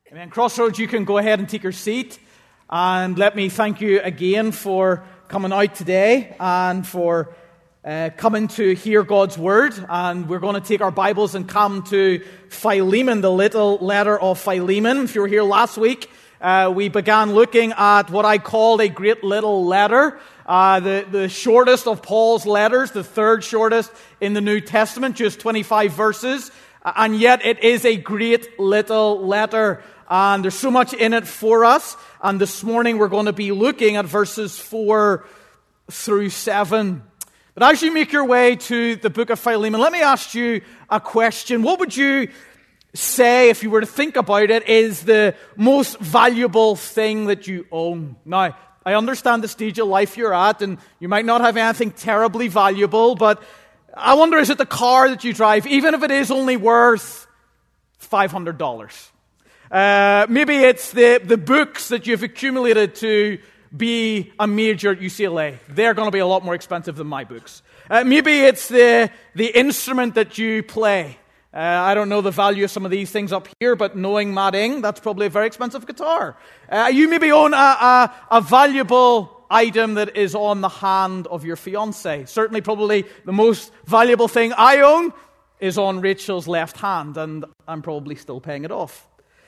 Amen. Crossroads, you can go ahead and take your seat. And let me thank you again for coming out today and for coming to hear God's Word. And we're going to take our Bibles and come to Philemon, the little letter of Philemon. If you were here last week, we began looking at what I called a great little letter. The shortest of Paul's letters, the third shortest in the New Testament, just 25 verses. And yet it is a great little letter. And there's so much in it for us. And this morning we're going to be looking at verses 4 through 7. But as you make your way to the book of Philemon, let me ask you a question. What would you say, if you were to think about it, is the most valuable thing that you own? Now, I understand the stage of life you're at, and you might not have anything terribly valuable, but I wonder, is it the car that you drive, even if it is only worth $500? Maybe it's the books that you've accumulated to be a major at UCLA. They're going to be a lot more expensive than my books. Maybe it's the instrument that you play. I don't know the value of some of these things up here, but knowing Matt Ing, that's probably a very expensive guitar. You maybe own a valuable item that is on the hand of your fiancé. Certainly, probably the most valuable thing I own is on Rachel's left hand, and I'm probably still paying it off.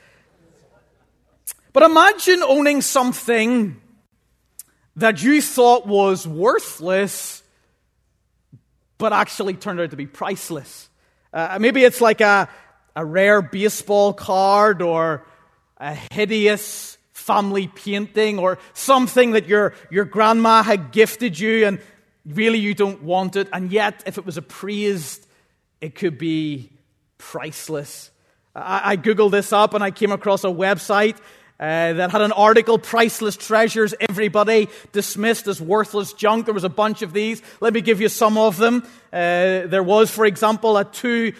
But imagine owning something that you thought was worthless, but actually turned out to be priceless. Maybe it's like a rare baseball card or a hideous family painting or something that your grandma had gifted you and really you don't want it. And yet, if it was appraised, it could be priceless. I Googled this up and I came across a website that had an article, Priceless Treasures Everybody Dismissed as Worthless Junk. There was a bunch of these. Let me give you some of them. There was, for example, a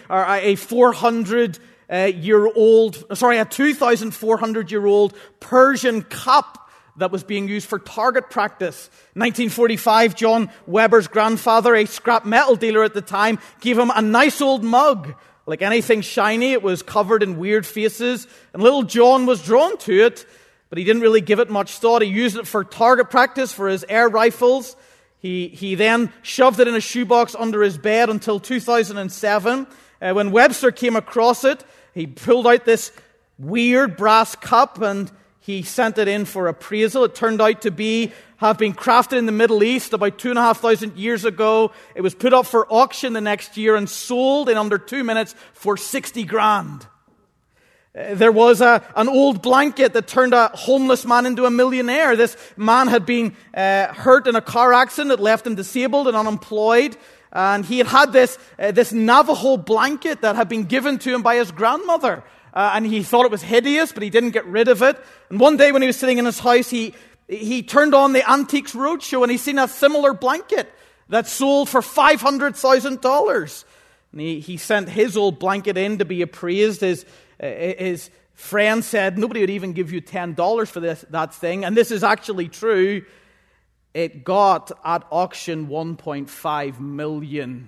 2,400-year-old Persian cup that was being used for target practice. 1945, John Weber's grandfather, a scrap metal dealer at the time, gave him a nice old mug. Like anything shiny, it was covered in weird faces, and little John was drawn to it, but he didn't really give it much thought. He used it for target practice for his air rifles. He then shoved it in a shoebox under his bed until 2007. When Webster came across it, he pulled out this weird brass cup and he sent it in for appraisal. It turned out to have been crafted in the Middle East about 2,500 years ago. It was put up for auction the next year and sold in under 2 minutes for 60 grand. There was an old blanket that turned a homeless man into a millionaire. This man had been hurt in a car accident that left him disabled and unemployed. And he had this Navajo blanket that had been given to him by his grandmother. And he thought it was hideous, but he didn't get rid of it. And one day when he was sitting in his house, he turned on the Antiques Roadshow and he seen a similar blanket that sold for $500,000. And he sent his old blanket in to be appraised. His friend said, nobody would even give you $10 for that thing. And this is actually true. It got at auction $1.5 million.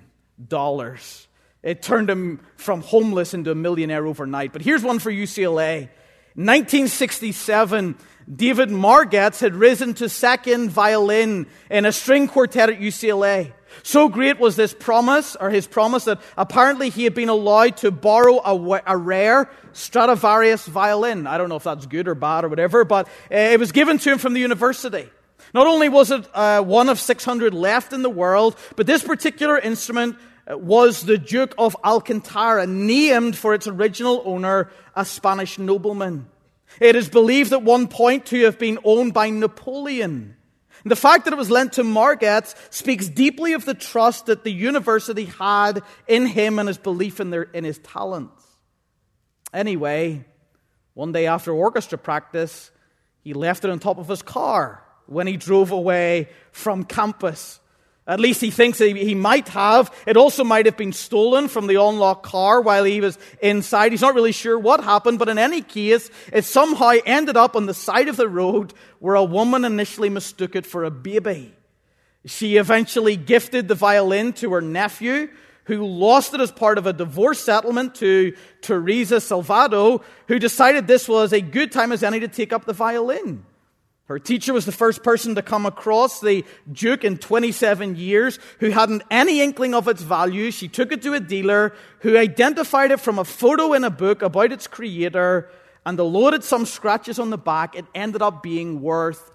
It turned him from homeless into a millionaire overnight. But here's one for UCLA. In 1967, David Margetts had risen to second violin in a string quartet at UCLA. So great was his promise that apparently he had been allowed to borrow a rare Stradivarius violin. I don't know if that's good or bad or whatever, but it was given to him from the university. Not only was it one of 600 left in the world, but this particular instrument was the Duke of Alcantara, named for its original owner, a Spanish nobleman. It is believed at one point to have been owned by Napoleon. And the fact that it was lent to Margetts speaks deeply of the trust that the university had in him and his belief in his talents. Anyway, one day after orchestra practice, he left it on top of his car when he drove away from campus. At least he thinks that he might have. It also might have been stolen from the unlocked car while he was inside. He's not really sure what happened, but in any case, it somehow ended up on the side of the road where a woman initially mistook it for a baby. She eventually gifted the violin to her nephew, who lost it as part of a divorce settlement to Teresa Salvado, who decided this was a good time as any to take up the violin. Her teacher was the first person to come across the Duke in 27 years who hadn't any inkling of its value. She took it to a dealer who identified it from a photo in a book about its creator, and although it had some scratches on the back, it ended up being worth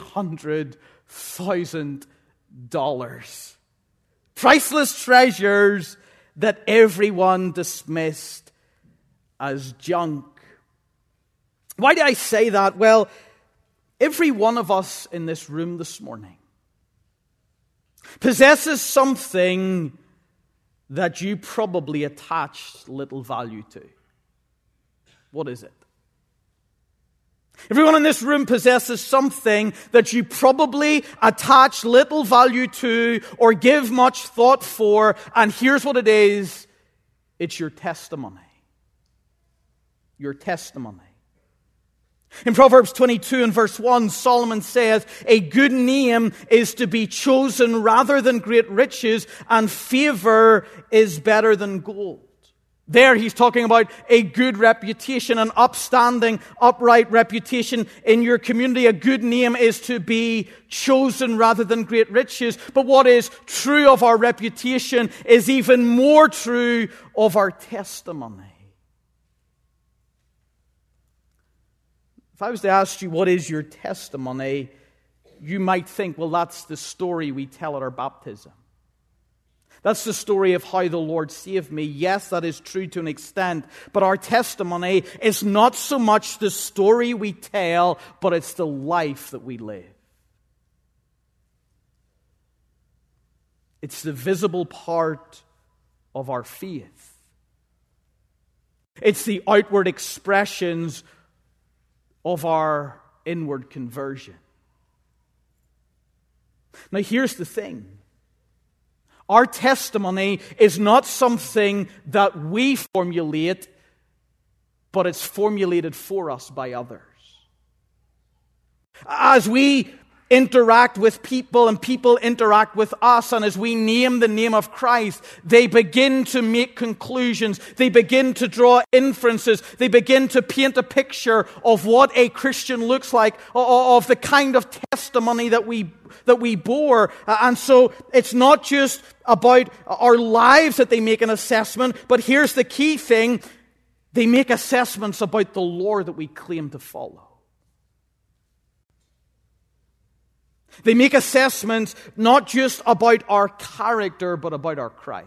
$800,000. Priceless treasures that everyone dismissed as junk. Why do I say that? Well, every one of us in this room this morning possesses something that you probably attach little value to. What is it? Everyone in this room possesses something that you probably attach little value to or give much thought for, and here's what it is. It's your testimony. Your testimony. In Proverbs 22 and verse 1, Solomon says, a good name is to be chosen rather than great riches, and favor is better than gold. There he's talking about a good reputation, an upstanding, upright reputation in your community. A good name is to be chosen rather than great riches. But what is true of our reputation is even more true of our testimony. If I was to ask you, what is your testimony? You might think, well, that's the story we tell at our baptism. That's the story of how the Lord saved me. Yes, that is true to an extent. But our testimony is not so much the story we tell, but it's the life that we live. It's the visible part of our faith. It's the outward expressions of our inward conversion. Now, here's the thing. Our testimony is not something that we formulate, but it's formulated for us by others. As we interact with people and people interact with us, and as we name the name of Christ, they begin to make conclusions. They begin to draw inferences. They begin to paint a picture of what a Christian looks like, of the kind of testimony that we bore. And so it's not just about our lives that they make an assessment, but here's the key thing. They make assessments about the Lord that we claim to follow. They make assessments not just about our character, but about our Christ.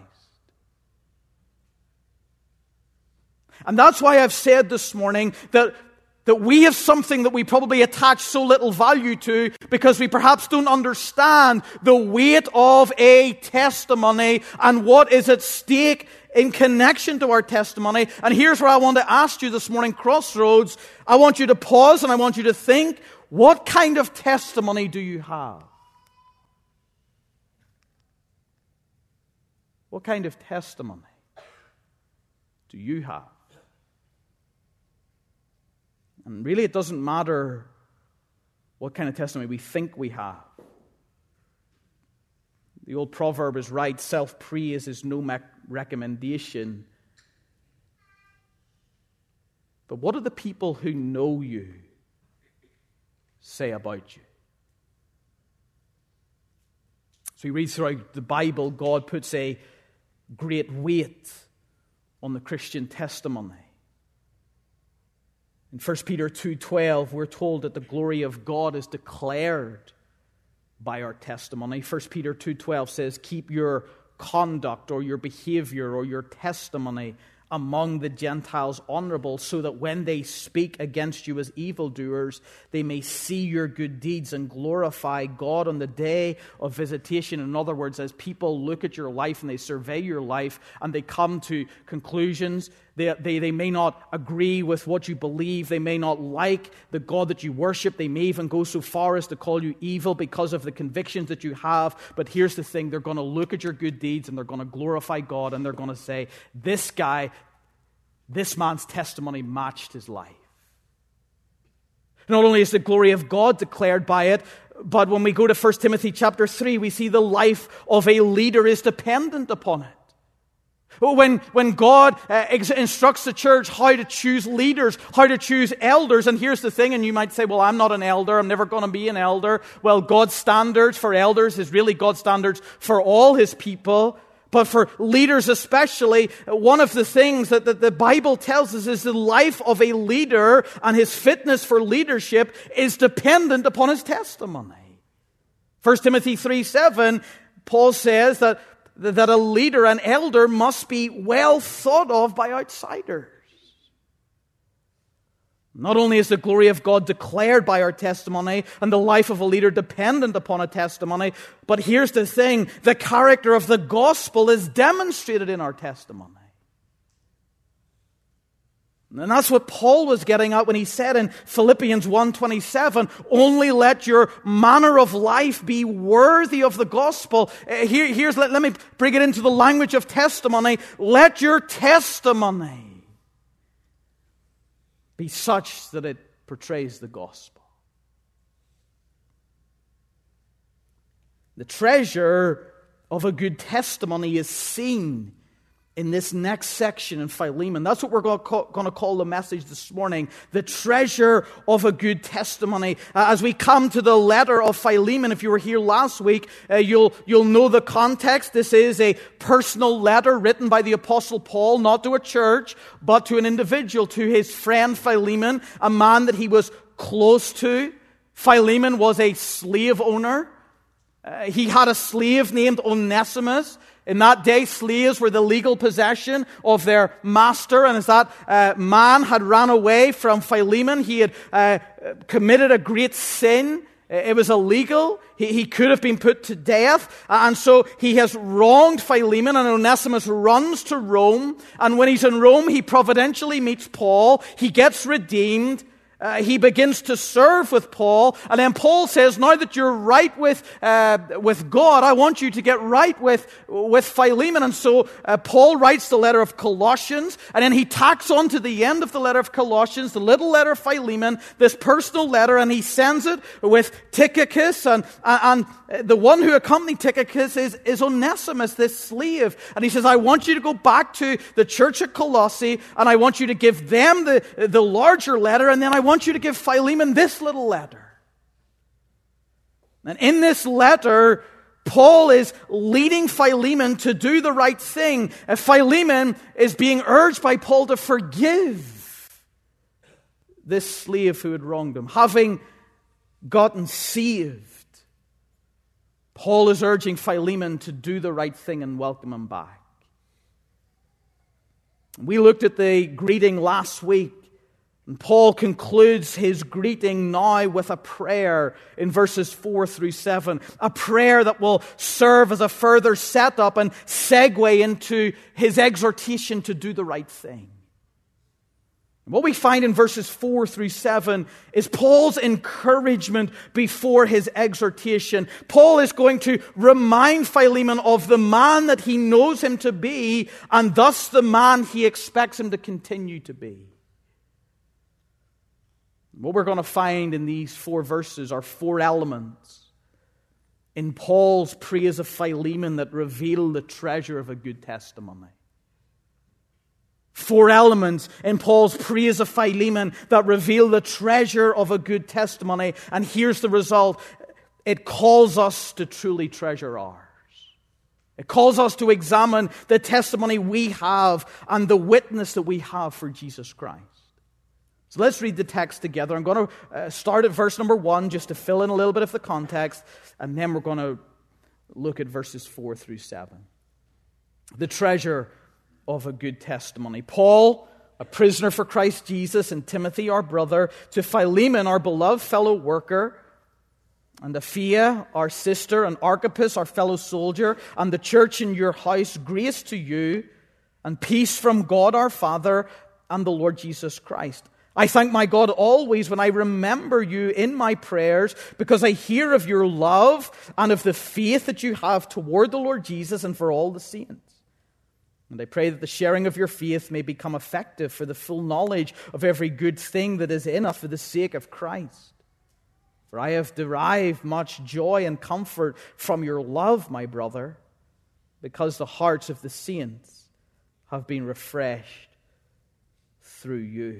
And that's why I've said this morning that we have something that we probably attach so little value to because we perhaps don't understand the weight of a testimony and what is at stake in connection to our testimony. And here's where I want to ask you this morning, Crossroads. I want you to pause and I want you to think, what kind of testimony do you have? What kind of testimony do you have? And really, it doesn't matter what kind of testimony we think we have. The old proverb is right, self-praise is no recommendation. But what do the people who know you say about you? So we read throughout the Bible, God puts a great weight on the Christian testimony. In 1 Peter 2:12, we're told that the glory of God is declared by our testimony. 1 Peter 2:12 says, keep your conduct or your behavior or your testimony among the Gentiles honorable, so that when they speak against you as evildoers, they may see your good deeds and glorify God on the day of visitation. In other words, as people look at your life and they survey your life and they come to conclusions, they may not agree with what you believe. They may not like the God that you worship. They may even go so far as to call you evil because of the convictions that you have. But here's the thing. They're going to look at your good deeds and they're going to glorify God, and they're going to say, this man's testimony matched his life. Not only is the glory of God declared by it, but when we go to 1 Timothy chapter 3, we see the life of a leader is dependent upon it. When God instructs the church how to choose leaders, how to choose elders, and here's the thing, and you might say, well, I'm not an elder, I'm never going to be an elder. Well, God's standards for elders is really God's standards for all His people. But for leaders especially, one of the things that the Bible tells us is the life of a leader and his fitness for leadership is dependent upon his testimony. 1 Timothy 3:7, Paul says that a leader, an elder, must be well thought of by outsiders. Not only is the glory of God declared by our testimony and the life of a leader dependent upon a testimony, but here's the thing, the character of the gospel is demonstrated in our testimony. And that's what Paul was getting at when he said in Philippians 1:27, only let your manner of life be worthy of the gospel. Let me bring it into the language of testimony. Let your testimony be such that it portrays the gospel. The treasure of a good testimony is seen in this next section in Philemon. That's what we're going to call the message this morning, the treasure of a good testimony. As we come to the letter of Philemon, if you were here last week, you'll know the context. This is a personal letter written by the Apostle Paul, not to a church, but to an individual, to his friend Philemon, a man that he was close to. Philemon was a slave owner. He had a slave named Onesimus. In that day, slaves were the legal possession of their master. And as that man had ran away from Philemon, he had committed a great sin. It was illegal. He could have been put to death. And so he has wronged Philemon, and Onesimus runs to Rome. And when he's in Rome, he providentially meets Paul. He gets redeemed. He begins to serve with Paul, and then Paul says, now that you're right with God, I want you to get right with Philemon. And so Paul writes the letter of Colossians, and then he tacks on to the end of the letter of Colossians, the little letter of Philemon, this personal letter, and he sends it with Tychicus, and the one who accompanied Tychicus is Onesimus, this slave. And he says, I want you to go back to the church at Colossae, and I want you to give them the larger letter, and then I want you to give Philemon this little letter. And in this letter, Paul is leading Philemon to do the right thing. Philemon is being urged by Paul to forgive this slave who had wronged him. Having gotten saved, Paul is urging Philemon to do the right thing and welcome him back. We looked at the greeting last week. And Paul concludes his greeting now with a prayer in verses 4 through 7. A prayer that will serve as a further setup and segue into his exhortation to do the right thing. And what we find in verses 4 through 7 is Paul's encouragement before his exhortation. Paul is going to remind Philemon of the man that he knows him to be, and thus the man he expects him to continue to be. What we're going to find in these 4 verses are 4 elements in Paul's praise of Philemon that reveal the treasure of a good testimony. 4 elements in Paul's praise of Philemon that reveal the treasure of a good testimony. And here's the result. It calls us to truly treasure ours. It calls us to examine the testimony we have and the witness that we have for Jesus Christ. So let's read the text together. I'm going to start at verse number 1 just to fill in a little bit of the context, and then we're going to look at verses 4 through 7. The treasure of a good testimony. Paul, a prisoner for Christ Jesus, and Timothy, our brother, to Philemon, our beloved fellow worker, and Apphia, our sister, and Archippus, our fellow soldier, and the church in your house, grace to you, and peace from God our Father and the Lord Jesus Christ. I thank my God always when I remember you in my prayers, because I hear of your love and of the faith that you have toward the Lord Jesus and for all the saints. And I pray that the sharing of your faith may become effective for the full knowledge of every good thing that is in us for the sake of Christ. For I have derived much joy and comfort from your love, my brother, because the hearts of the saints have been refreshed through you.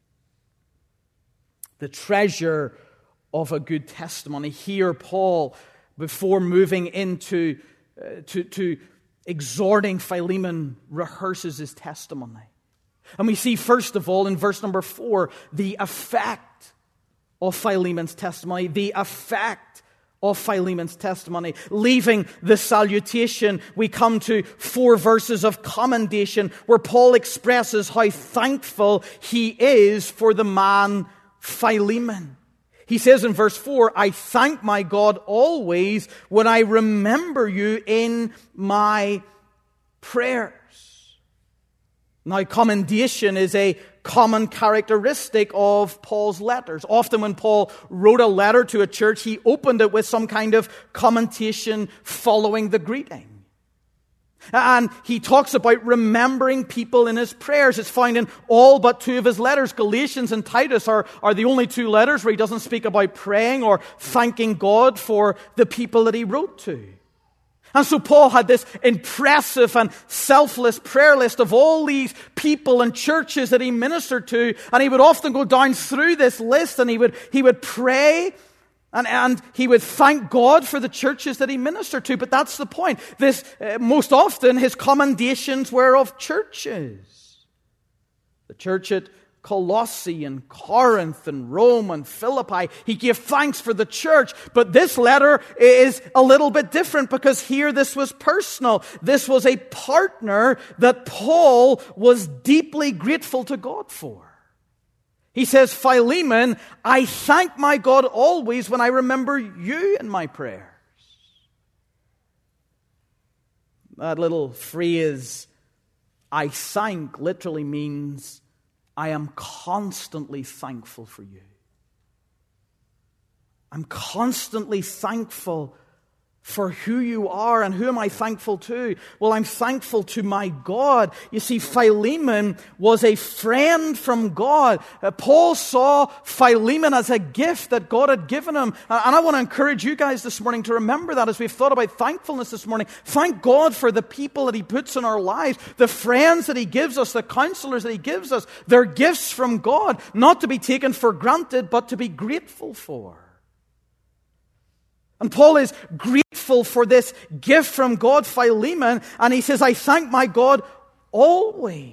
The treasure of a good testimony. Here, Paul, before moving into to exhorting Philemon, rehearses his testimony. And we see, first of all, in verse number 4, the effect of Philemon's testimony. The effect of Philemon's testimony. Leaving the salutation, we come to 4 verses of commendation where Paul expresses how thankful he is for the man Philemon. He says in verse 4, I thank my God always when I remember you in my prayers. Now, commendation is a common characteristic of Paul's letters. Often when Paul wrote a letter to a church, he opened it with some kind of commendation following the greeting. And he talks about remembering people in his prayers. It's found in all but 2 of his letters. Galatians and Titus are the only 2 letters where he doesn't speak about praying or thanking God for the people that he wrote to. And so Paul had this impressive and selfless prayer list of all these people and churches that he ministered to. And he would often go down through this list and he would pray and he would thank God for the churches that he ministered to. But that's the point. Most often his commendations were of churches. The church at Colossae and Corinth and Rome and Philippi. He gave thanks for the church. But this letter is a little bit different because here this was personal. This was a partner that Paul was deeply grateful to God for. He says, Philemon, I thank my God always when I remember you in my prayers. That little phrase, I thank, literally means I am constantly thankful for you. I'm constantly thankful for who you are. And who am I thankful to? Well, I'm thankful to my God. You see, Philemon was a friend from God. Paul saw Philemon as a gift that God had given him. And I want to encourage you guys this morning to remember that as we've thought about thankfulness this morning. Thank God for the people that he puts in our lives, the friends that he gives us, the counselors that he gives us. They're gifts from God, not to be taken for granted, but to be grateful for. And Paul is grateful for this gift from God, Philemon, and he says, I thank my God always.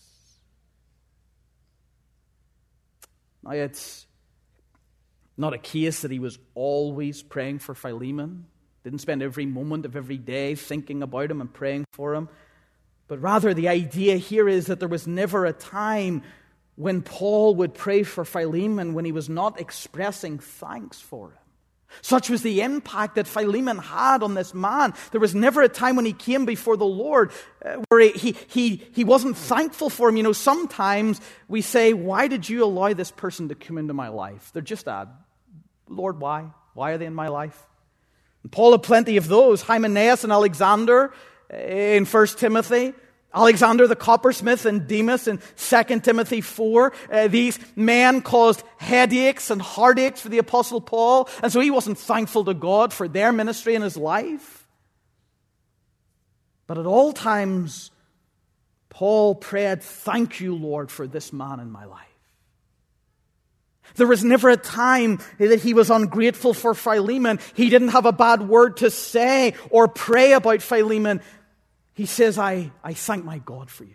Now, it's not a case that he was always praying for Philemon. Didn't spend every moment of every day thinking about him and praying for him. But rather, the idea here is that there was never a time when Paul would pray for Philemon when he was not expressing thanks for him. Such was the impact that Philemon had on this man. There was never a time when he came before the Lord where he wasn't thankful for him. You know, sometimes we say, why did you allow this person to come into my life? They're just Lord, why? Why are they in my life? And Paul had plenty of those. Hymenaeus and Alexander in 1 Timothy. Alexander the coppersmith and Demas in 2 Timothy 4. These men caused headaches and heartaches for the Apostle Paul. And so he wasn't thankful to God for their ministry in his life. But at all times, Paul prayed, thank you, Lord, for this man in my life. There was never a time that he was ungrateful for Philemon. He didn't have a bad word to say or pray about Philemon. He says, I thank my God for you.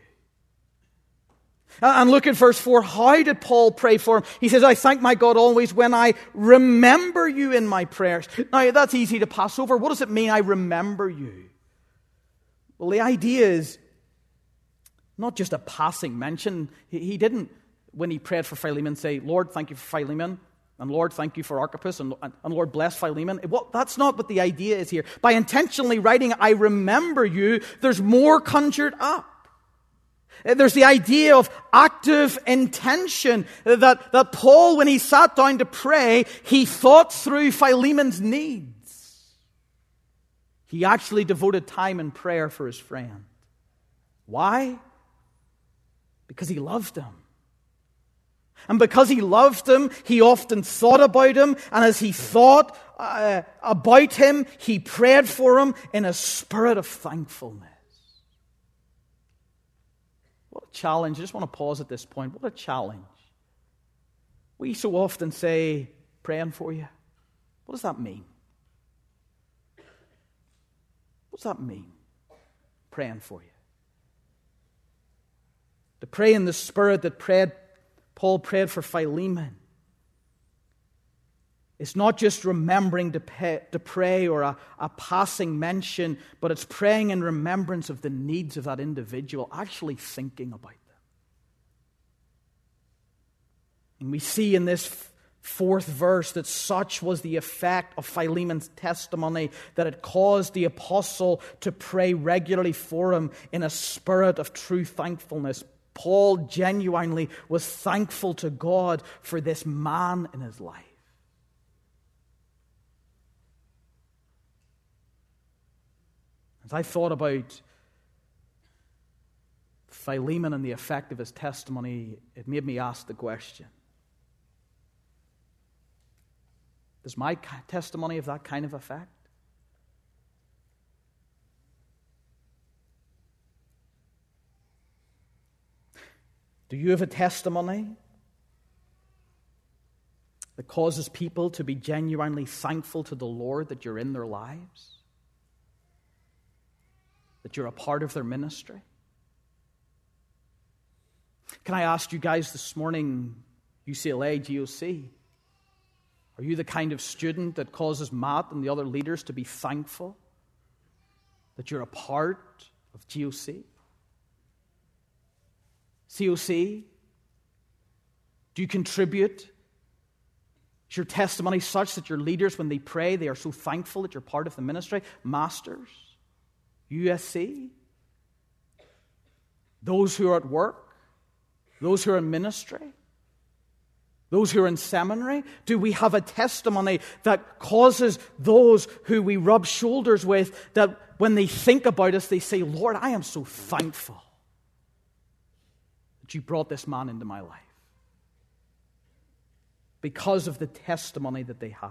And look at verse 4. How did Paul pray for him? He says, I thank my God always when I remember you in my prayers. Now, that's easy to pass over. What does it mean, I remember you? Well, the idea is not just a passing mention. He didn't, when he prayed for Philemon, say, Lord, thank you for Philemon. And Lord, thank you for Archippus, and Lord, bless Philemon. Well, that's not what the idea is here. By intentionally writing, I remember you, there's more conjured up. There's the idea of active intention, that Paul, when he sat down to pray, he thought through Philemon's needs. He actually devoted time in prayer for his friend. Why? Because he loved him. And because he loved him, he often thought about him. And as he thought about him, he prayed for him in a spirit of thankfulness. challenge. I just want to pause at this point. What a challenge. We so often say, praying for you. What does that mean? What does that mean? Praying for you. To pray in the Spirit that Paul prayed for Philemon. It's not just remembering to pray or a passing mention, but it's praying in remembrance of the needs of that individual, actually thinking about them. And we see in this fourth verse that such was the effect of Philemon's testimony that it caused the apostle to pray regularly for him in a spirit of true thankfulness. Paul genuinely was thankful to God for this man in his life. As I thought about Philemon and the effect of his testimony, it made me ask the question, does my testimony have that kind of effect? Do you have a testimony that causes people to be genuinely thankful to the Lord that you're in their lives? That you're a part of their ministry? Can I ask you guys this morning, UCLA, GOC, are you the kind of student that causes Matt and the other leaders to be thankful that you're a part of GOC? COC? Do you contribute? Is your testimony such that your leaders, when they pray, they are so thankful that you're part of the ministry? Masters? USC? Those who are at work? Those who are in ministry? Those who are in seminary? Do we have a testimony that causes those who we rub shoulders with, that when they think about us, they say, Lord, I am so thankful that you brought this man into my life? Because of the testimony that they have.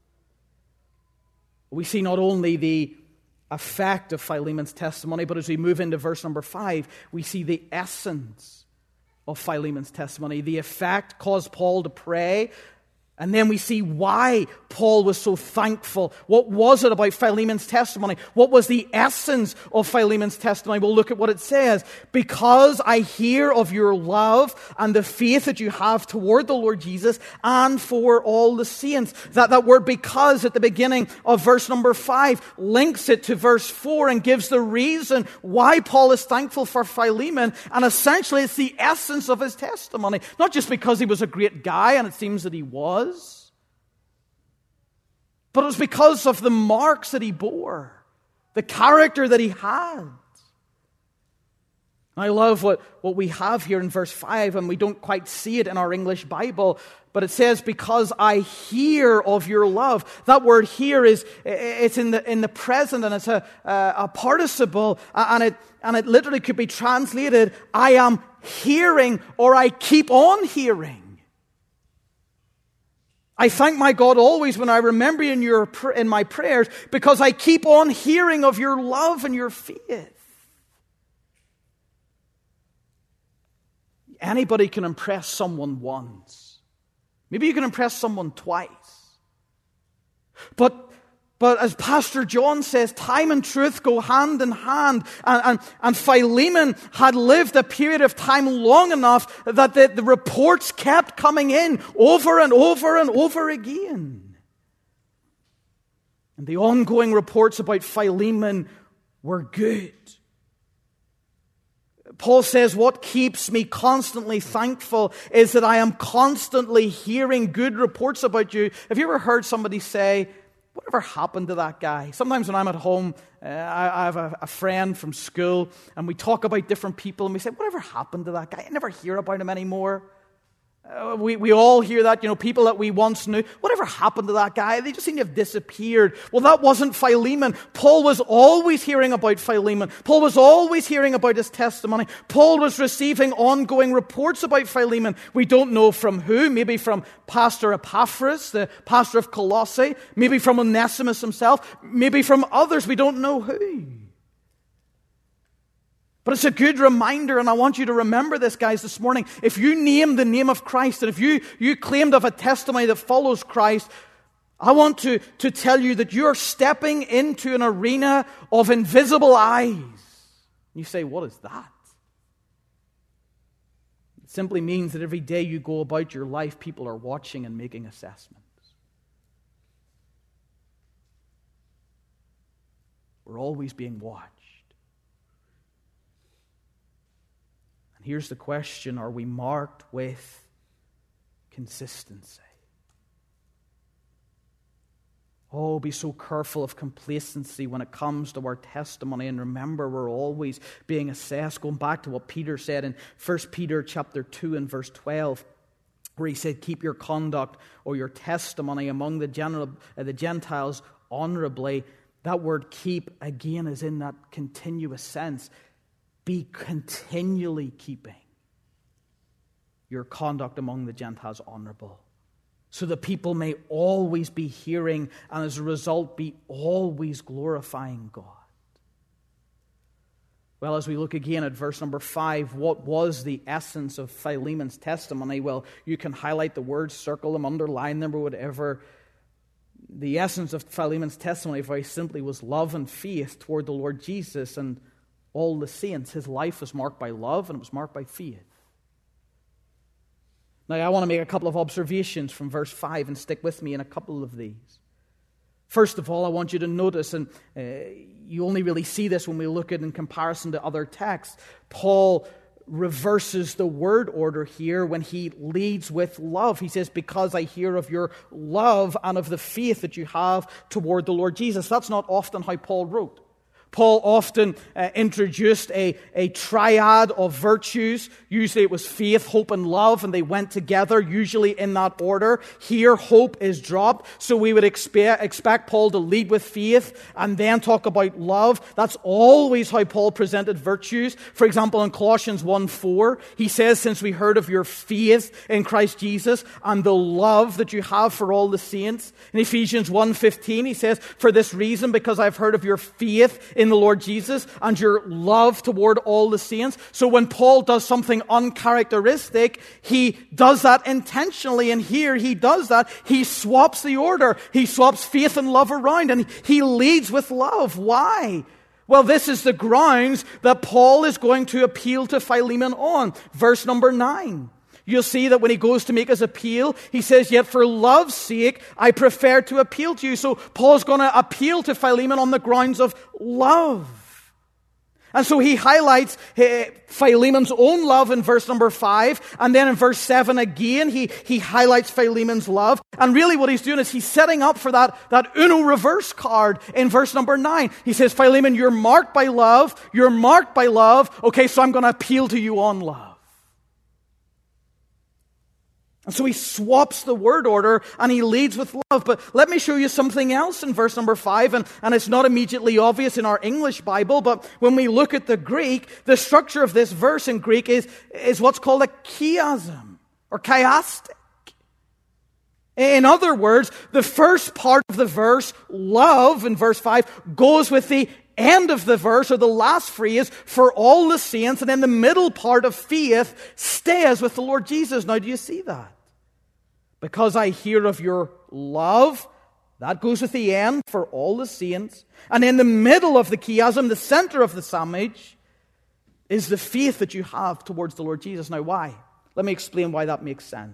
We see not only the effect of Philemon's testimony, but as we move into verse number 5, we see the essence of Philemon's testimony. The effect caused Paul to pray, and then we see why Paul was so thankful. What was it about Philemon's testimony? What was the essence of Philemon's testimony? We'll look at what it says. Because I hear of your love and the faith that you have toward the Lord Jesus and for all the saints. That word because at the beginning of verse number 5 links it to verse 4 and gives the reason why Paul is thankful for Philemon. And essentially it's the essence of his testimony. Not just because he was a great guy, and it seems that he was, but it was because of the marks that he bore, the character that he had. I love what we have here in verse 5, and we don't quite see it in our English Bible, but it says, because I hear of your love. That word "hear" it's in the present, and it's a participle, and it literally could be translated, I am hearing, or I keep on hearing. I thank my God always when I remember you in my prayers, because I keep on hearing of your love and your faith. Anybody can impress someone once. Maybe you can impress someone twice. But as Pastor John says, time and truth go hand in hand. And Philemon had lived a period of time long enough that the reports kept coming in over and over and over again. And the ongoing reports about Philemon were good. Paul says, what keeps me constantly thankful is that I am constantly hearing good reports about you. Have you ever heard somebody say, whatever happened to that guy? Sometimes when I'm at home, I have a friend from school, and we talk about different people, and we say, whatever happened to that guy? I never hear about him anymore. We all hear that, people that we once knew. Whatever happened to that guy? They just seem to have disappeared. Well, that wasn't Philemon. Paul was always hearing about Philemon. Paul was always hearing about his testimony. Paul was receiving ongoing reports about Philemon. We don't know from who. Maybe from Pastor Epaphras, the pastor of Colossae. Maybe from Onesimus himself. Maybe from others. We don't know who. But it's a good reminder, and I want you to remember this, guys, this morning. If you name the name of Christ, and if you claim to have a testimony that follows Christ, I want to tell you that you're stepping into an arena of invisible eyes. You say, what is that? It simply means that every day you go about your life, people are watching and making assessments. We're always being watched. And here's the question, are we marked with consistency? Oh, be so careful of complacency when it comes to our testimony. And remember, we're always being assessed. Going back to what Peter said in 1 Peter chapter 2 and verse 12, where he said, keep your conduct or your testimony among the Gentiles honorably. That word keep, again, is in that continuous sense. Be continually keeping your conduct among the Gentiles honorable, so that people may always be hearing and as a result be always glorifying God. Well, as we look again at verse number 5, what was the essence of Philemon's testimony? Well, you can highlight the words, circle them, underline them, or whatever. The essence of Philemon's testimony very simply was love and faith toward the Lord Jesus and all the saints. His life was marked by love and it was marked by faith. Now, I want to make a couple of observations from verse 5 and stick with me in a couple of these. First of all, I want you to notice, and you only really see this when we look at it in comparison to other texts, Paul reverses the word order here when he leads with love. He says, because I hear of your love and of the faith that you have toward the Lord Jesus. That's not often how Paul wrote. Paul often introduced a triad of virtues. Usually it was faith, hope, and love, and they went together, usually in that order. Here, hope is dropped, so we would expect Paul to lead with faith and then talk about love. That's always how Paul presented virtues. For example, in Colossians 1:4, he says, since we heard of your faith in Christ Jesus and the love that you have for all the saints. In Ephesians 1:15, he says, for this reason, because I've heard of your faith in the Lord Jesus and your love toward all the saints. So when Paul does something uncharacteristic, he does that intentionally. And here he does that. He swaps the order. He swaps faith and love around, and he leads with love. Why? Well, this is the grounds that Paul is going to appeal to Philemon on. Verse number 9. You'll see that when he goes to make his appeal, he says, yet for love's sake, I prefer to appeal to you. So Paul's going to appeal to Philemon on the grounds of love. And so he highlights Philemon's own love in verse number 5. And then in verse 7 again, he highlights Philemon's love. And really what he's doing is he's setting up for that Uno reverse card in verse number 9. He says, Philemon, you're marked by love. You're marked by love. Okay, so I'm going to appeal to you on love. And so he swaps the word order and he leads with love. But let me show you something else in verse number 5. And it's not immediately obvious in our English Bible, but when we look at the Greek, the structure of this verse in Greek is what's called a chiasm or chiastic. In other words, the first part of the verse, love, in verse 5, goes with the end of the verse, or the last phrase, for all the saints, and then the middle part of faith stays with the Lord Jesus. Now, do you see that? Because I hear of your love, that goes with the end, for all the saints. And in the middle of the chiasm, the center of the sandwich, is the faith that you have towards the Lord Jesus. Now, why? Let me explain why that makes sense.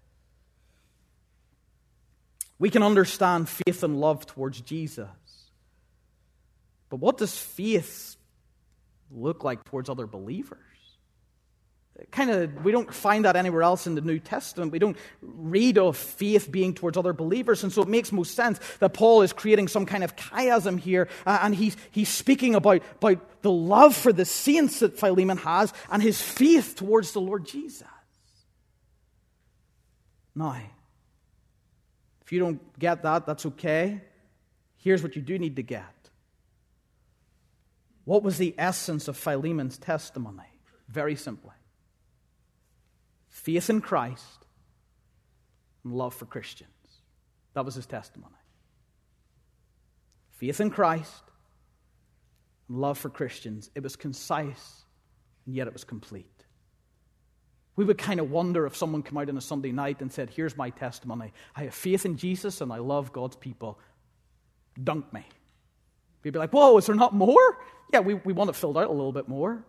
We can understand faith and love towards Jesus. But what does faith look like towards other believers? We don't find that anywhere else in the New Testament. We don't read of faith being towards other believers. And so it makes most sense that Paul is creating some kind of chiasm here. And he's speaking about the love for the saints that Philemon has and his faith towards the Lord Jesus. Now, if you don't get that, that's okay. Here's what you do need to get. What was the essence of Philemon's testimony? Very simply. Faith in Christ and love for Christians. That was his testimony. Faith in Christ and love for Christians. It was concise and yet it was complete. We would kind of wonder if someone came out on a Sunday night and said, here's my testimony. I have faith in Jesus and I love God's people. Dunk me. We'd be like, whoa, is there not more? Yeah, we want it filled out a little bit more.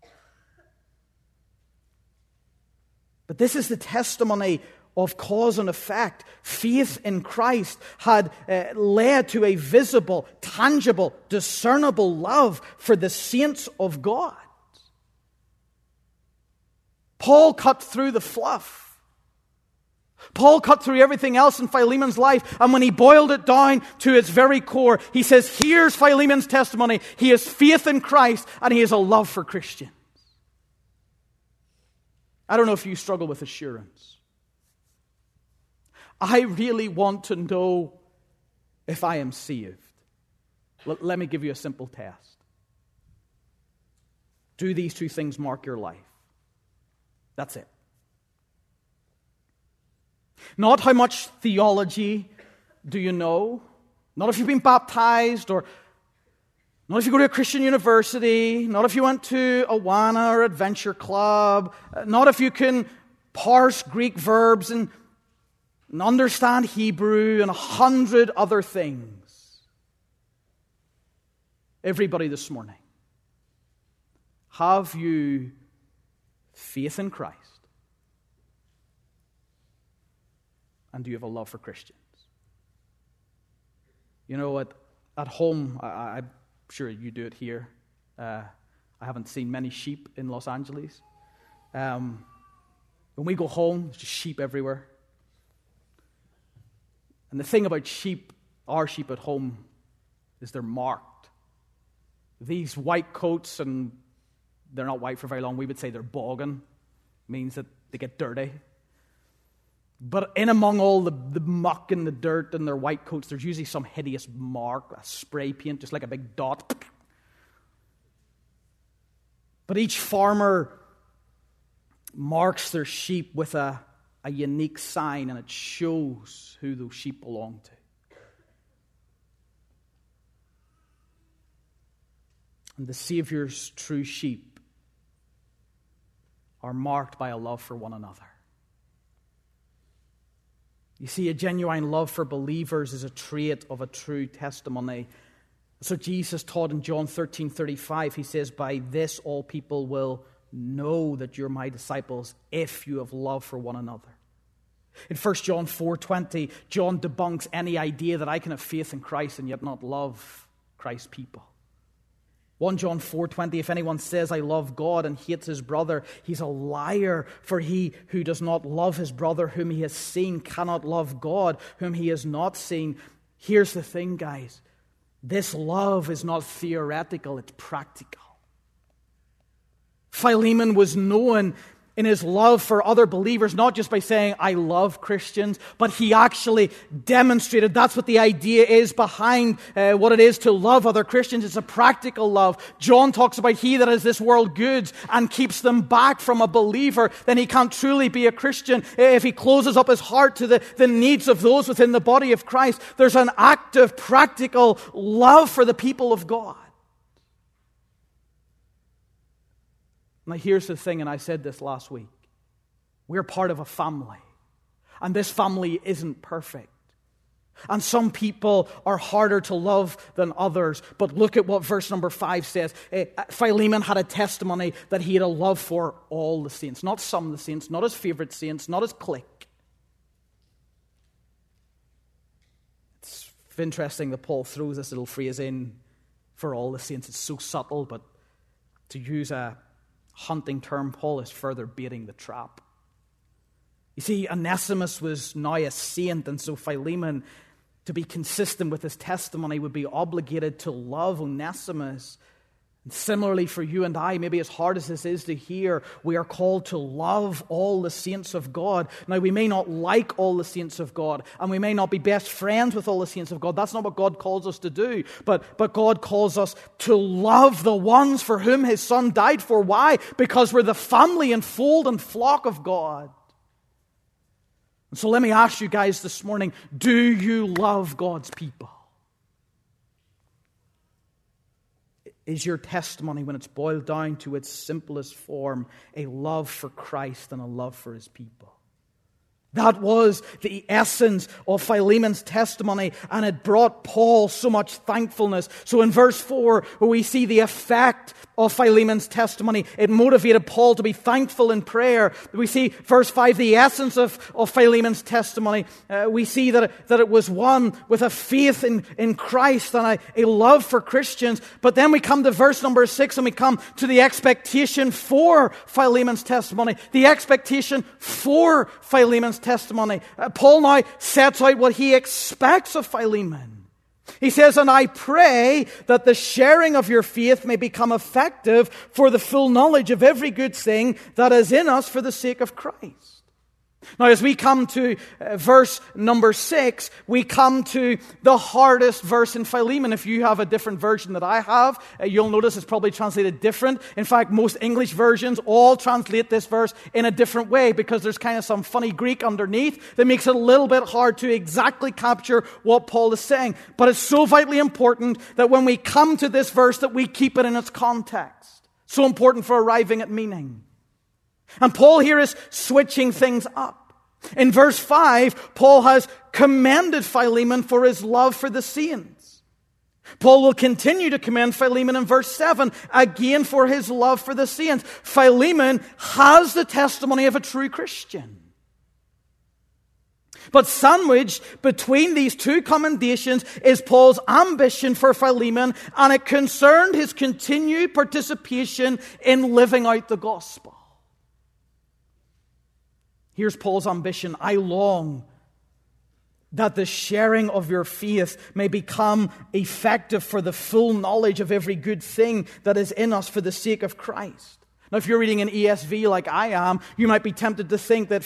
But this is the testimony of cause and effect. Faith in Christ had led to a visible, tangible, discernible love for the saints of God. Paul cut through the fluff. Paul cut through everything else in Philemon's life, and when he boiled it down to its very core, he says, here's Philemon's testimony. He has faith in Christ, and he has a love for Christians. I don't know if you struggle with assurance. I really want to know if I am saved. Let me give you a simple test. Do these two things mark your life? That's it. Not how much theology do you know. Not if you've been baptized, or not if you go to a Christian university. Not if you went to Awana or Adventure Club. Not if you can parse Greek verbs and understand Hebrew and 100 other things. Everybody this morning, have you faith in Christ? And do you have a love for Christians? You know, at home, I'm sure you do it here. I haven't seen many sheep in Los Angeles. When we go home, there's just sheep everywhere. And the thing about sheep, our sheep at home, is they're marked. These white coats, and they're not white for very long, we would say they're bogging, means that they get dirty. But in among all the muck and the dirt and their white coats, there's usually some hideous mark, a spray paint, just like a big dot. But each farmer marks their sheep with a unique sign, and it shows who those sheep belong to. And the Savior's true sheep are marked by a love for one another. You see, a genuine love for believers is a trait of a true testimony. So Jesus taught in John 13:35, he says, by this all people will know that you're my disciples if you have love for one another. In 1 John 4:20, John debunks any idea that I can have faith in Christ and yet not love Christ's people. 1 John 4:20, if anyone says, I love God and hates his brother, he's a liar. For he who does not love his brother whom he has seen cannot love God whom he has not seen. Here's the thing, guys. This love is not theoretical, it's practical. Philemon was known in his love for other believers, not just by saying, I love Christians, but he actually demonstrated that's what the idea is behind what it is to love other Christians. It's a practical love. John talks about he that has this world goods and keeps them back from a believer, then he can't truly be a Christian. If he closes up his heart to the needs of those within the body of Christ, there's an active, practical love for the people of God. Now here's the thing, and I said this last week. We're part of a family. And this family isn't perfect. And some people are harder to love than others. But look at what verse number 5 says. Philemon had a testimony that he had a love for all the saints. Not some of the saints, not his favorite saints, not his clique. It's interesting that Paul throws this little phrase in for all the saints. It's so subtle, but to use a hunting term, Paul is further baiting the trap. You see, Onesimus was now a saint, and so Philemon, to be consistent with his testimony, would be obligated to love Onesimus. And similarly for you and I, maybe as hard as this is to hear, we are called to love all the saints of God. Now, we may not like all the saints of God, and we may not be best friends with all the saints of God. That's not what God calls us to do. But God calls us to love the ones for whom His Son died for. Why? Because we're the family and fold and flock of God. And so let me ask you guys this morning, do you love God's people? is your testimony, when it's boiled down to its simplest form, a love for Christ and a love for His people. That was the essence of Philemon's testimony, and it brought Paul so much thankfulness. So in verse 4, where we see the effect of Philemon's testimony, it motivated Paul to be thankful in prayer. We see, verse 5, the essence of Philemon's testimony. We see that it was one with a faith in Christ and a love for Christians. But then we come to verse number 6, and we come to the expectation for Philemon's testimony. The expectation for Philemon's testimony. Paul now sets out what he expects of Philemon. He says, and I pray that the sharing of your faith may become effective for the full knowledge of every good thing that is in us for the sake of Christ. Now, as we come to verse number 6, we come to the hardest verse in Philemon. If you have a different version that I have, you'll notice it's probably translated different. In fact, most English versions all translate this verse in a different way because there's kind of some funny Greek underneath that makes it a little bit hard to exactly capture what Paul is saying. But it's so vitally important that when we come to this verse that we keep it in its context. So important for arriving at meaning. And Paul here is switching things up. In verse 5, Paul has commended Philemon for his love for the saints. Paul will continue to commend Philemon in verse 7, again for his love for the saints. Philemon has the testimony of a true Christian. But sandwiched between these two commendations is Paul's ambition for Philemon, and it concerned his continued participation in living out the gospel. Here's Paul's ambition. I long that the sharing of your faith may become effective for the full knowledge of every good thing that is in us for the sake of Christ. Now, if you're reading an ESV like I am, you might be tempted to think that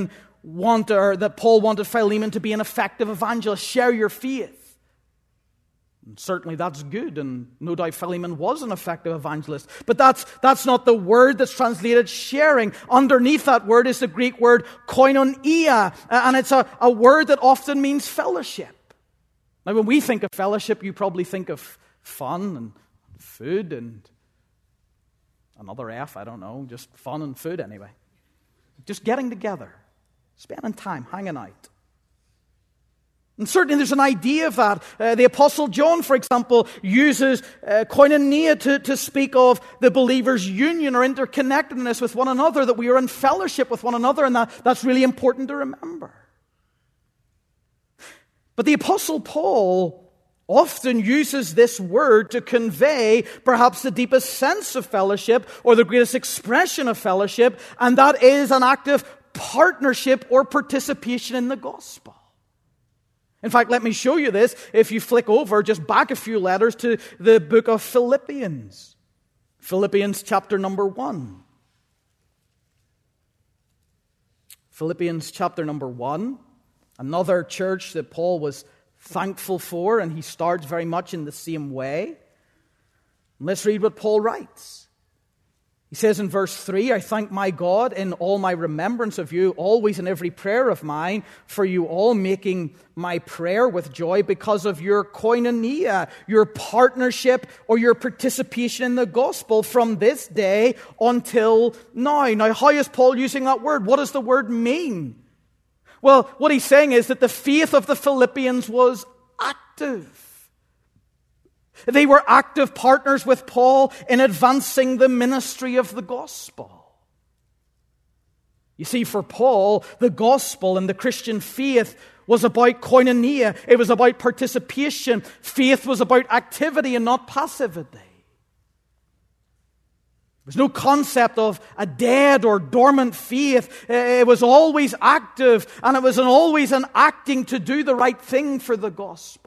Paul wanted Philemon to be an effective evangelist. Share your faith. And certainly that's good, and no doubt Philemon was an effective evangelist. But that's not the word that's translated sharing. Underneath that word is the Greek word koinonia, and it's a word that often means fellowship. Now, when we think of fellowship, you probably think of fun and food and another F, I don't know, just fun and food anyway. Just getting together, spending time, hanging out. And certainly there's an idea of that. The Apostle John, for example, uses koinonia to speak of the believer's union or interconnectedness with one another, that we are in fellowship with one another, and that's really important to remember. But the Apostle Paul often uses this word to convey perhaps the deepest sense of fellowship or the greatest expression of fellowship, and that is an active partnership or participation in the gospel. In fact, let me show you this. If you flick over just back a few letters to the book of Philippians. Philippians chapter number 1. Philippians chapter number 1. Another church that Paul was thankful for, and he starts very much in the same way. Let's read what Paul writes. He says in verse 3, I thank my God in all my remembrance of you, always in every prayer of mine, for you all, making my prayer with joy because of your koinonia, your partnership or your participation in the gospel from this day until now. Now, how is Paul using that word? What does the word mean? Well, what he's saying is that the faith of the Philippians was active. They were active partners with Paul in advancing the ministry of the gospel. You see, for Paul, the gospel and the Christian faith was about koinonia. It was about participation. Faith was about activity and not passivity. There was no concept of a dead or dormant faith. It was always active, and it was always an acting to do the right thing for the gospel.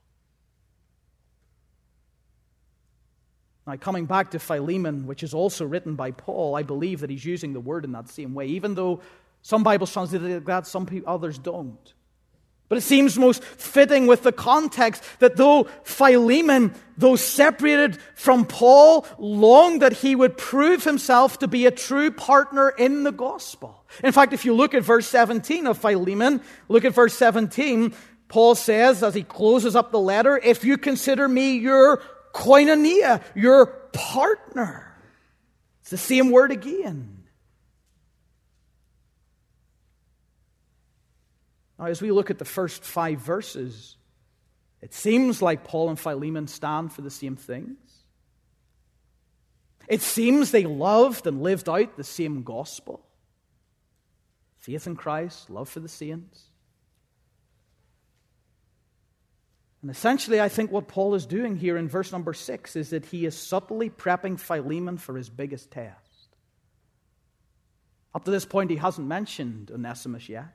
Now, coming back to Philemon, which is also written by Paul, I believe that he's using the word in that same way, even though some Bibles translate it like that, some others don't. But it seems most fitting with the context that though Philemon, though separated from Paul, longed that he would prove himself to be a true partner in the gospel. In fact, if you look at verse 17 of Philemon, look at verse 17, Paul says, as he closes up the letter, if you consider me your koinonia, your partner. It's the same word again. Now, as we look at the first 5 verses, it seems like Paul and Philemon stand for the same things. It seems they loved and lived out the same gospel. Faith in Christ, love for the saints. And essentially, I think what Paul is doing here in verse number 6 is that he is subtly prepping Philemon for his biggest test. Up to this point, he hasn't mentioned Onesimus yet.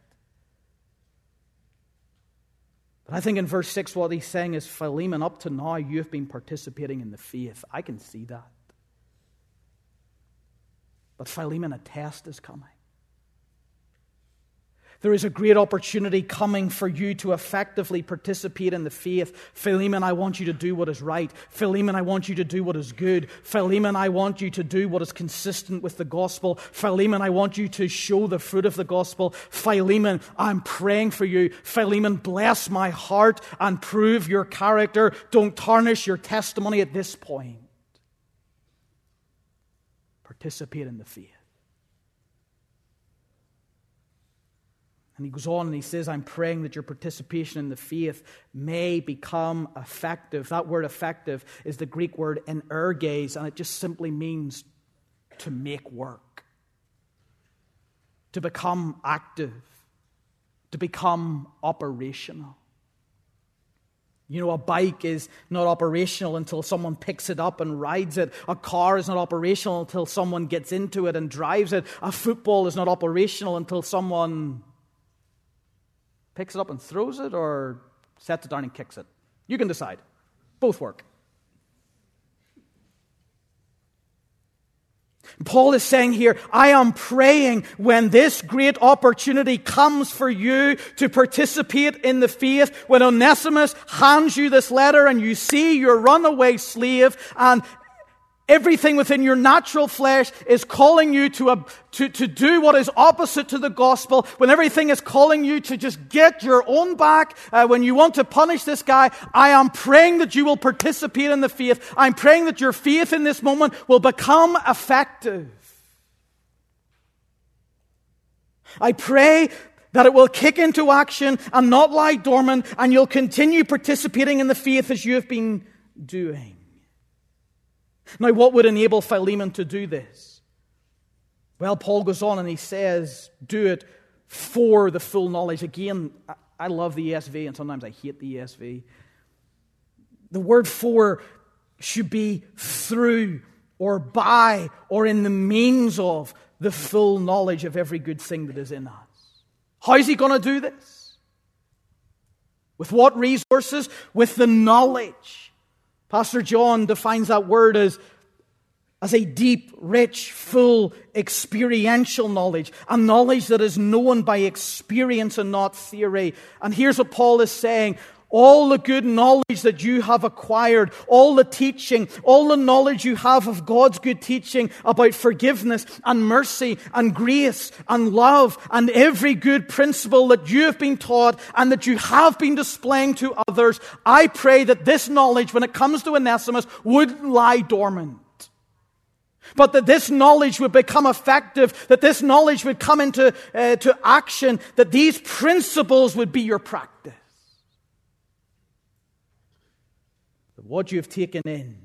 But I think in verse 6, what he's saying is, Philemon, up to now, you have been participating in the faith. I can see that. But Philemon, a test is coming. There is a great opportunity coming for you to effectively participate in the faith. Philemon, I want you to do what is right. Philemon, I want you to do what is good. Philemon, I want you to do what is consistent with the gospel. Philemon, I want you to show the fruit of the gospel. Philemon, I'm praying for you. Philemon, bless my heart and prove your character. Don't tarnish your testimony at this point. Participate in the faith. And he goes on and he says, I'm praying that your participation in the faith may become effective. That word effective is the Greek word energes, and it just simply means to make work, to become active, to become operational. You know, a bike is not operational until someone picks it up and rides it. A car is not operational until someone gets into it and drives it. A football is not operational until someone picks it up and throws it or sets it down and kicks it. You can decide. Both work. Paul is saying here, I am praying when this great opportunity comes for you to participate in the faith, when Onesimus hands you this letter and you see your runaway slave and everything within your natural flesh is calling you to do what is opposite to the gospel, when everything is calling you to just get your own back, when you want to punish this guy, I am praying that you will participate in the faith. I'm praying that your faith in this moment will become effective. I pray that it will kick into action and not lie dormant, and you'll continue participating in the faith as you have been doing. Now, what would enable Philemon to do this? Well, Paul goes on and he says, do it for the full knowledge. Again, I love the ESV and sometimes I hate the ESV. The word for should be through or by or in the means of the full knowledge of every good thing that is in us. How is he going to do this? With what resources? With the knowledge. Pastor John defines that word as a deep, rich, full, experiential knowledge. A knowledge that is known by experience and not theory. And here's what Paul is saying. All the good knowledge that you have acquired, all the teaching, all the knowledge you have of God's good teaching about forgiveness and mercy and grace and love and every good principle that you have been taught and that you have been displaying to others, I pray that this knowledge, when it comes to Onesimus, would lie dormant. But that this knowledge would become effective, that this knowledge would come into to action, that these principles would be your practice. What you have taken in,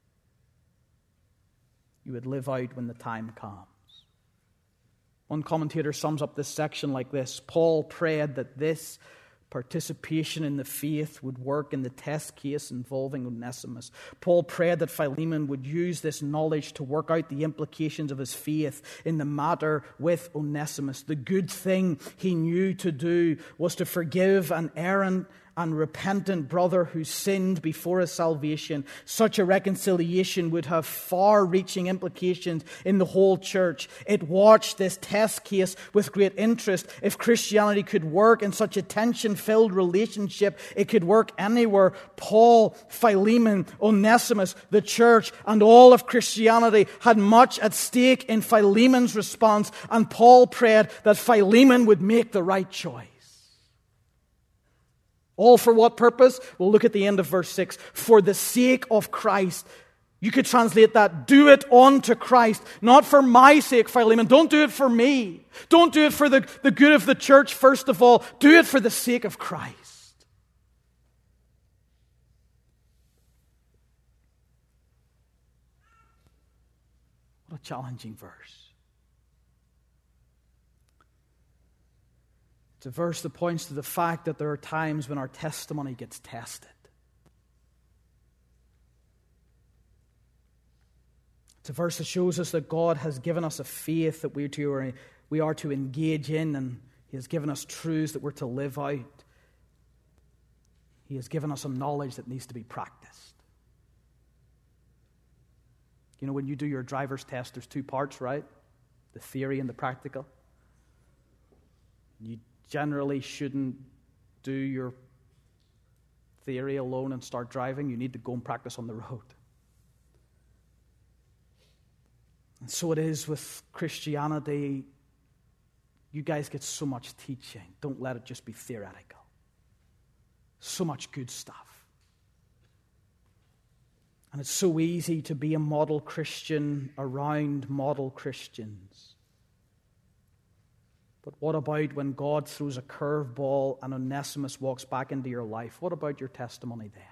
you would live out when the time comes. One commentator sums up this section like this. Paul prayed that this participation in the faith would work in the test case involving Onesimus. Paul prayed that Philemon would use this knowledge to work out the implications of his faith in the matter with Onesimus. The good thing he knew to do was to forgive an errant and repentant brother who sinned before his salvation. Such a reconciliation would have far-reaching implications in the whole church. It watched this test case with great interest. If Christianity could work in such a tension-filled relationship, it could work anywhere. Paul, Philemon, Onesimus, the church, and all of Christianity had much at stake in Philemon's response, and Paul prayed that Philemon would make the right choice. All for what purpose? We'll look at the end of verse 6. For the sake of Christ. You could translate that, do it unto Christ. Not for my sake, Philemon. Don't do it for me. Don't do it for the good of the church, first of all. Do it for the sake of Christ. What a challenging verse. It's a verse that points to the fact that there are times when our testimony gets tested. It's a verse that shows us that God has given us a faith that we are to engage in, and He has given us truths that we're to live out. He has given us a knowledge that needs to be practiced. You know, when you do your driver's test, there's two parts, right? The theory and the practical. You generally shouldn't do your theory alone and start driving. You need to go and practice on the road. And so it is with Christianity. You guys get so much teaching. Don't let it just be theoretical. So much good stuff. And it's so easy to be a model Christian around model Christians. But what about when God throws a curveball and Onesimus walks back into your life? What about your testimony then?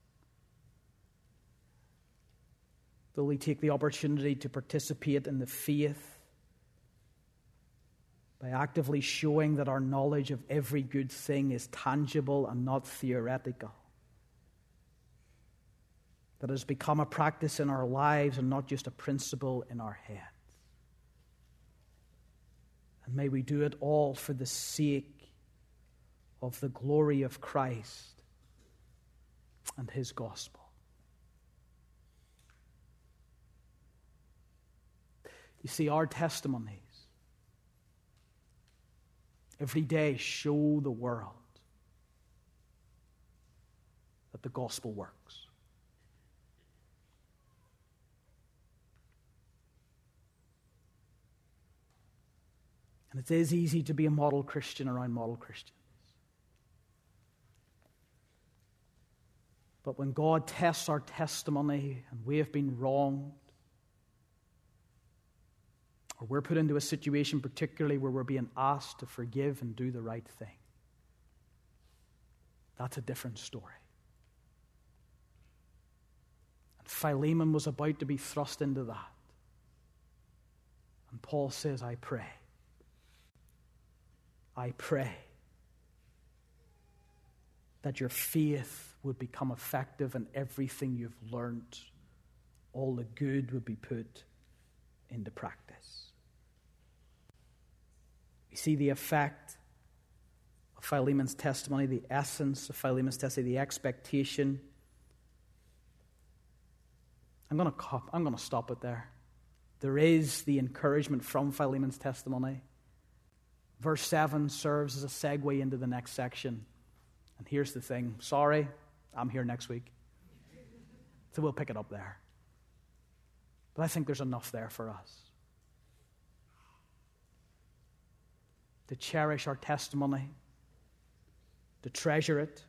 Will we take the opportunity to participate in the faith by actively showing that our knowledge of every good thing is tangible and not theoretical? That it has become a practice in our lives and not just a principle in our heads. And may we do it all for the sake of the glory of Christ and His gospel. You see, our testimonies every day show the world that the gospel works. And it is easy to be a model Christian around model Christians. But when God tests our testimony and we have been wronged, or we're put into a situation particularly where we're being asked to forgive and do the right thing, that's a different story. And Philemon was about to be thrust into that. And Paul says, I pray that your faith would become effective and everything you've learned, all the good would be put into practice. We see the effect of Philemon's testimony, the essence of Philemon's testimony, the expectation. I'm going to stop it there. There is the encouragement from Philemon's testimony. Verse 7 serves as a segue into the next section. And here's the thing. Sorry, I'm here next week. So we'll pick it up there. But I think there's enough there for us to cherish our testimony, to treasure it,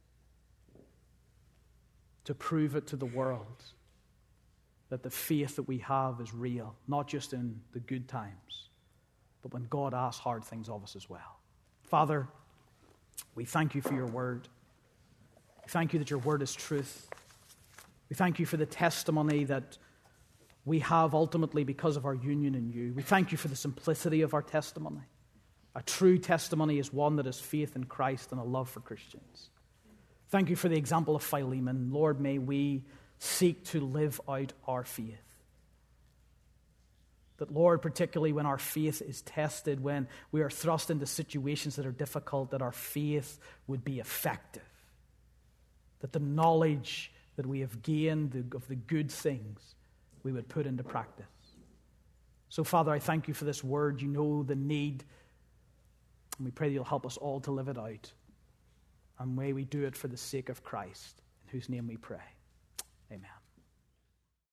to prove it to the world that the faith that we have is real, not just in the good times, but when God asks hard things of us as well. Father, we thank you for your word. We thank you that your word is truth. We thank you for the testimony that we have ultimately because of our union in you. We thank you for the simplicity of our testimony. A true testimony is one that is faith in Christ and a love for Christians. Thank you for the example of Philemon. Lord, may we seek to live out our faith. That, Lord, particularly when our faith is tested, when we are thrust into situations that are difficult, that our faith would be effective. That the knowledge that we have gained of the good things we would put into practice. So, Father, I thank you for this word. You know the need, and we pray that you'll help us all to live it out. And may we do it for the sake of Christ, in whose name we pray.